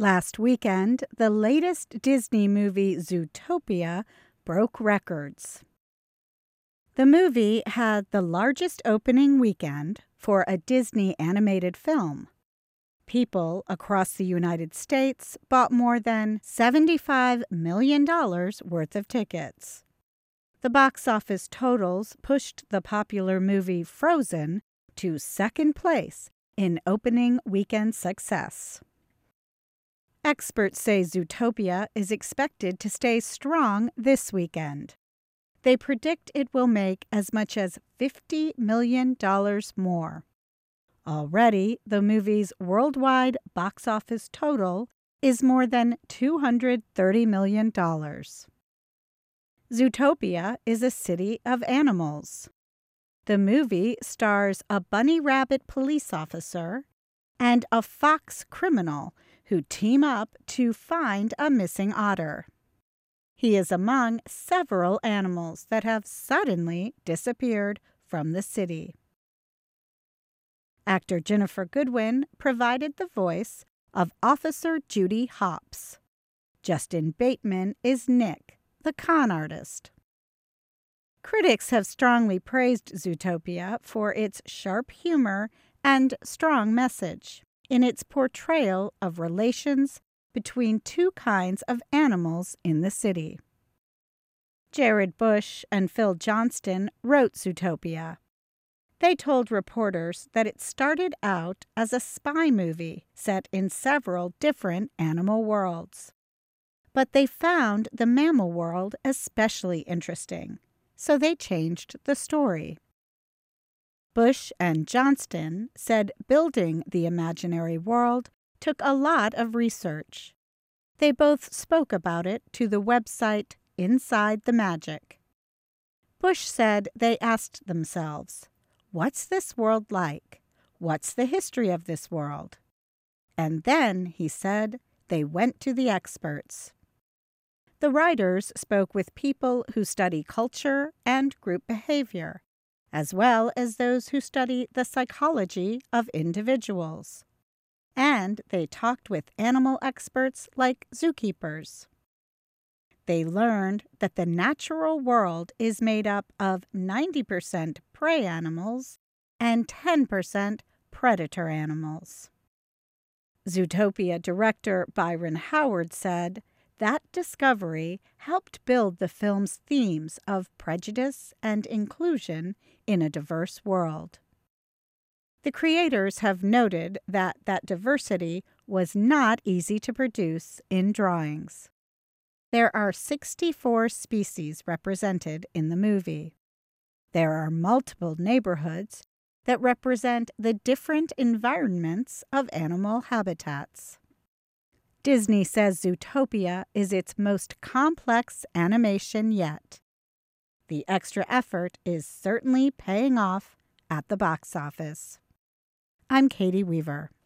Last weekend, the latest Disney movie Zootopia broke records. The movie had the largest opening weekend for a Disney animated film. People across the United States bought more than $75 million worth of tickets. The box office totals pushed the popular movie Frozen to second place in opening weekend success. Experts say Zootopia is expected to stay strong this weekend. They predict it will make as much as $50 million more. Already, the movie's worldwide box office total is more than $230 million. Zootopia is a city of animals. The movie stars a bunny rabbit police officer and a fox criminal who team up to find a missing otter. He is among several animals that have suddenly disappeared from the city. Actor Ginnifer Goodwin provided the voice of Officer Judy Hopps. Justin Bateman is Nick, the con artist. Critics have strongly praised Zootopia for its sharp humor and strong message in its portrayal of relations between two kinds of animals in the city. Jared Bush and Phil Johnston wrote Zootopia. They told reporters that it started out as a spy movie set in several different animal worlds. But they found the mammal world especially interesting, so they changed the story. Bush and Johnston said building the imaginary world took a lot of research. They both spoke about it to the website Inside the Magic. Bush said they asked themselves, "What's this world like? What's the history of this world?" And then, he said, they went to the experts. The writers spoke with people who study culture and group behavior, as well as those who study the psychology of individuals. And they talked with animal experts like zookeepers. They learned that the natural world is made up of 90% prey animals and 10% predator animals. Zootopia director Byron Howard said that discovery helped build the film's themes of prejudice and inclusion in a diverse world. The creators have noted that diversity was not easy to produce in drawings. There are 64 species represented in the movie. There are multiple neighborhoods that represent the different environments of animal habitats. Disney says Zootopia is its most complex animation yet. The extra effort is certainly paying off at the box office. I'm Katie Weaver.